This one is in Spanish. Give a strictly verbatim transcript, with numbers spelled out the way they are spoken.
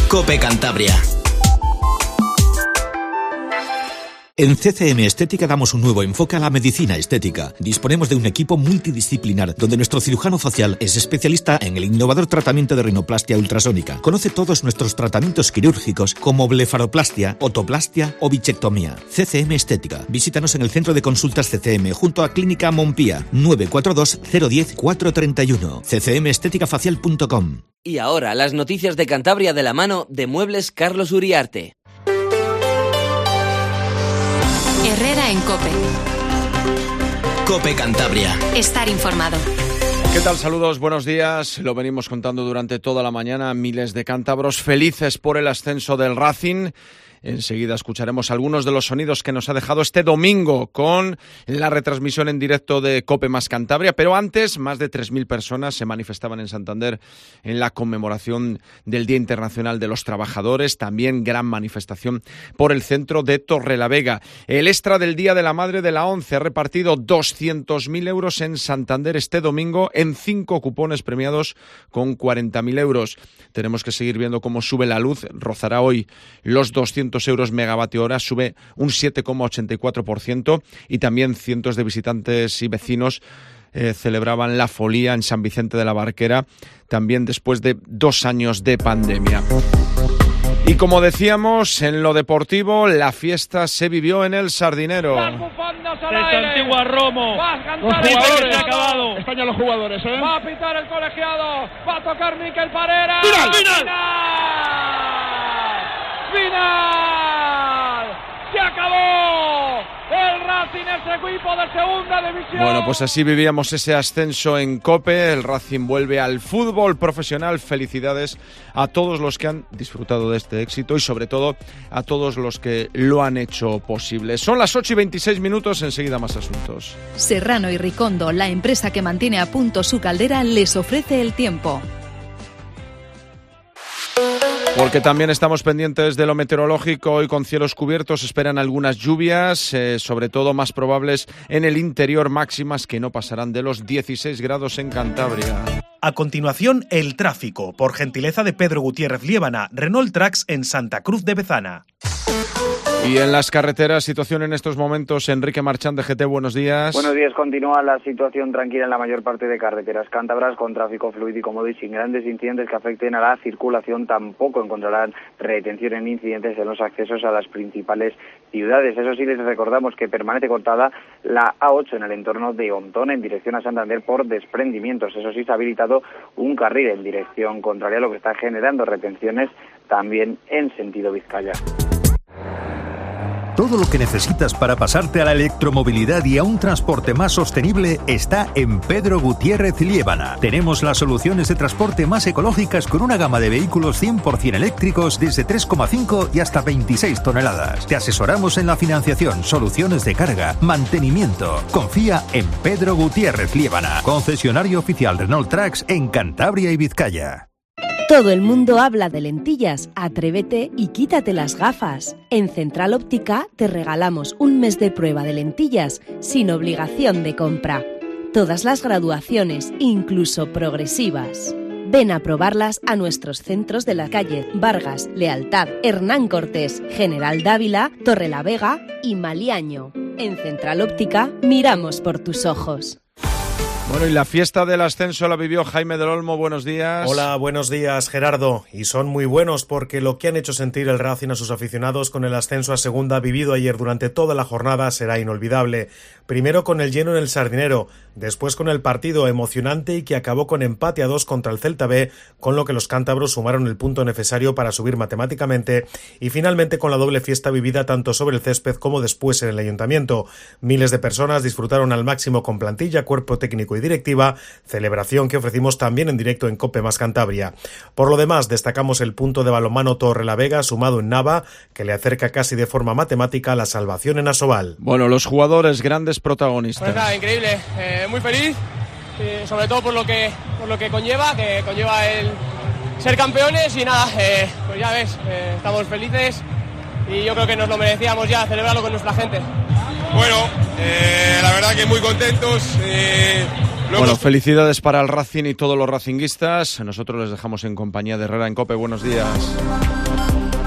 COPE Cantabria. En C C M Estética damos un nuevo enfoque a la medicina estética. Disponemos de un equipo multidisciplinar donde nuestro cirujano facial es especialista en el innovador tratamiento de rinoplastia ultrasónica. Conoce todos nuestros tratamientos quirúrgicos como blefaroplastia, otoplastia o bichectomía. C C M Estética. Visítanos en el centro de consultas C C M junto a Clínica Montpía, nueve cuatro dos cero uno cero cuatro tres uno. c c m estética facial punto com. Y ahora las noticias de Cantabria de la mano de Muebles Carlos Uriarte. Herrera en COPE. COPE Cantabria. Estar informado. ¿Qué tal? Saludos, buenos días. Lo venimos contando durante toda la mañana. Miles de cántabros felices por el ascenso del Racing. Enseguida escucharemos algunos de los sonidos que nos ha dejado este domingo con la retransmisión en directo de COPE más Cantabria. Pero antes, más de tres mil personas se manifestaban en Santander en la conmemoración del Día Internacional de los Trabajadores. También gran manifestación por el centro de Torrelavega. El extra del Día de la Madre de la ONCE ha repartido doscientos mil euros en Santander este domingo en cinco cupones premiados con cuarenta mil euros. Tenemos que seguir viendo cómo sube la luz. Rozará hoy los doscientos euros megavatio hora, sube un siete coma ochenta y cuatro por ciento, y también cientos de visitantes y vecinos eh, celebraban la folía en San Vicente de la Barquera, también después de dos años de pandemia. Y como decíamos, en lo deportivo, la fiesta se vivió en el Sardinero. Desde Antigua Romo, los jugadores, acabado. España los jugadores, ¿eh? Va a pitar el colegiado, va a tocar Miquel Parera. ¡Final! ¡Final! ¡Final! ¡Se acabó! El Racing es equipo de segunda división. Bueno, pues así vivíamos ese ascenso en COPE. El Racing vuelve al fútbol profesional. Felicidades a todos los que han disfrutado de este éxito y sobre todo a todos los que lo han hecho posible. Son las ocho y veintiséis minutos, enseguida más asuntos. Serrano y Ricondo, la empresa que mantiene a punto su caldera, les ofrece el tiempo. Porque también estamos pendientes de lo meteorológico. Hoy con cielos cubiertos esperan algunas lluvias, eh, sobre todo más probables en el interior, máximas que no pasarán de los dieciséis grados en Cantabria. A continuación, el tráfico, por gentileza de Pedro Gutiérrez Liébana, Renault Trax en Santa Cruz de Bezana. Y en las carreteras, situación en estos momentos. Enrique Marchán de G T, buenos días. Buenos días, continúa la situación tranquila en la mayor parte de carreteras cántabras, con tráfico fluido y cómodo y sin grandes incidentes que afecten a la circulación. Tampoco encontrarán retención en incidentes en los accesos a las principales ciudades. Eso sí, les recordamos que permanece cortada la A ocho en el entorno de Ontón en dirección a Santander por desprendimientos. Eso sí, se ha habilitado un carril en dirección contraria, lo que está generando retenciones también en sentido Vizcaya. Todo lo que necesitas para pasarte a la electromovilidad y a un transporte más sostenible está en Pedro Gutiérrez Liébana. Tenemos las soluciones de transporte más ecológicas con una gama de vehículos cien por ciento eléctricos desde tres coma cinco y hasta veintiséis toneladas. Te asesoramos en la financiación, soluciones de carga, mantenimiento. Confía en Pedro Gutiérrez Liébana, concesionario oficial Renault Trax en Cantabria y Vizcaya. Todo el mundo habla de lentillas. Atrévete y quítate las gafas. En Central Óptica te regalamos un mes de prueba de lentillas sin obligación de compra. Todas las graduaciones, incluso progresivas. Ven a probarlas a nuestros centros de la calle Vargas, Lealtad, Hernán Cortés, General Dávila, Torrelavega y Maliaño. En Central Óptica miramos por tus ojos. Bueno, y la fiesta del ascenso la vivió Jaime del Olmo. Buenos días. Hola, buenos días, Gerardo. Y son muy buenos porque lo que han hecho sentir el Racing a sus aficionados con el ascenso a segunda vivido ayer durante toda la jornada será inolvidable. Primero con el lleno en el Sardinero, después con el partido emocionante y que acabó con empate a dos contra el Celta B, con lo que los cántabros sumaron el punto necesario para subir matemáticamente, y finalmente con la doble fiesta vivida tanto sobre el césped como después en el ayuntamiento. Miles de personas disfrutaron al máximo con plantilla, cuerpo técnico y directiva, celebración que ofrecimos también en directo en COPE más Cantabria. Por lo demás, destacamos el punto de balonmano Torrelavega sumado en Nava, que le acerca casi de forma matemática a la salvación en Asobal. Bueno, los jugadores grandes protagonistas. Pues nada, increíble, eh, muy feliz, eh, sobre todo por lo que por lo que conlleva, que conlleva el ser campeones y nada, eh, pues ya ves, eh, estamos felices y yo creo que nos lo merecíamos ya, celebrarlo con nuestra gente. Bueno, eh, la verdad que muy contentos, eh, Bueno, hemos... felicidades para el Racing y todos los racinguistas. Nosotros les dejamos en compañía de Herrera en COPE. Buenos días.